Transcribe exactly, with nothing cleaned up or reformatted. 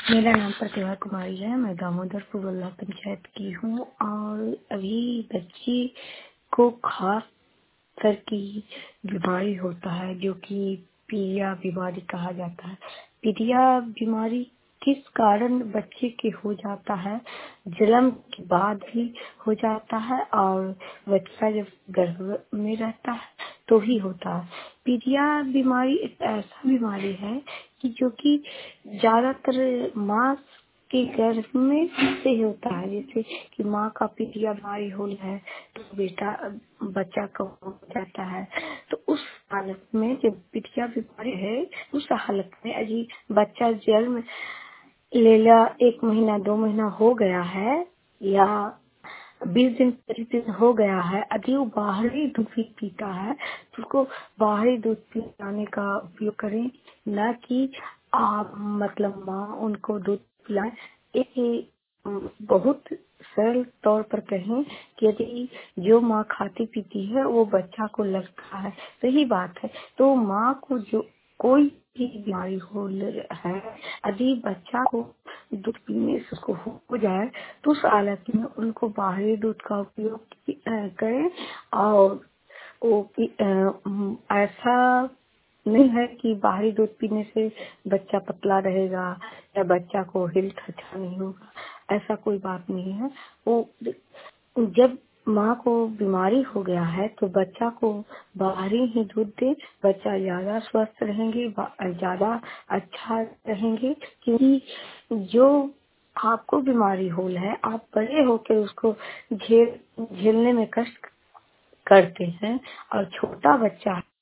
मेरा नाम प्रतिभा कुमारी है। मैं दामोदरपुर वल्लभ पंचायत की हूँ और अभी बच्ची को खास तरह की बीमारी होता है जो कि पीलिया बीमारी कहा जाता है। पीलिया बीमारी किस कारण बच्चे के हो जाता है? जन्म के बाद भी हो जाता है और बच्चा जब गर्भ में रहता है तो ही होता है। पीलिया बीमारी एक ऐसा बीमारी है कि जो कि ज्यादातर माँ के गर्भ में से होता है। जैसे कि माँ का पीलिया बीमारी हो है तो बेटा बच्चा को हो जाता है। तो उस हालत में जब पीलिया बीमारी है उस हालत में अजी बच्चा जन्म ले लिया, एक महीना दो महीना हो गया है या बीस दिन पच्चीस दिन हो गया है, यदि वो बाहरी दूध भी पीता है तो उसको बाहरी दूध पिलाने का उपयोग करें, न कि आप मतलब माँ उनको दूध पिलाए। एक बहुत सरल तौर पर कहें कि यदि जो माँ खाती पीती है वो बच्चा को लगता है, सही बात है। तो माँ को जो कोई भी बीमारी हो है, यदि बच्चा को दूध पीने से उसको हो जाए तो उस हालत में उनको बाहरी दूध का उपयोग करें। और वो ऐसा नहीं है कि बाहरी दूध पीने से बच्चा पतला रहेगा या बच्चा को हेल्थ अच्छा नहीं होगा, ऐसा कोई बात नहीं है। वो जब माँ को बीमारी हो गया है तो बच्चा को बाहरी ही दूध दे, बच्चा ज्यादा स्वस्थ रहेंगे, ज्यादा अच्छा रहेंगे। क्योंकि जो आपको बीमारी हो है आप बड़े होकर उसको झेल झेलने में कष्ट करते हैं और छोटा बच्चा